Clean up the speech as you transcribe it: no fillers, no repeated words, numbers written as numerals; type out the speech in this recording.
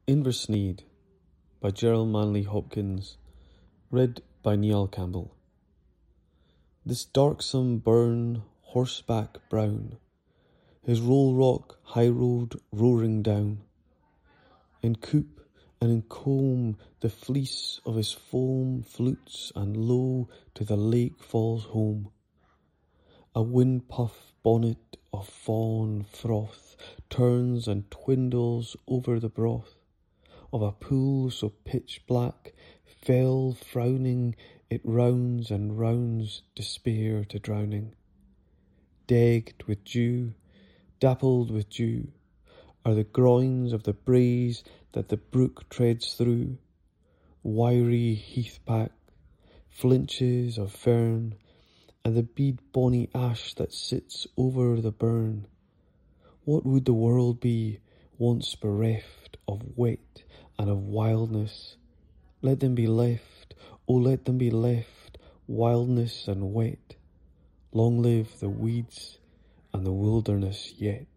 Inversneed by Gerald Manley Hopkins, read by Niall Campbell. This darksome burn, horseback brown, his roll rock high road roaring down, in coop and in comb the fleece of his foam flutes, and low to the lake falls home. A wind-puff bonnet of fawn froth turns and twindles over the broth of a pool so pitch black, fell frowning, it rounds and rounds despair to drowning. Decked with dew, dappled with dew, are the groins of the braes that the brook treads through, wiry heath-pack, flinches of fern, and the bead bonny ash that sits over the burn. What would the world be, once bereft of wet and of wildness? Let them be left, oh let them be left, wildness and wet. Long live the weeds and the wilderness yet.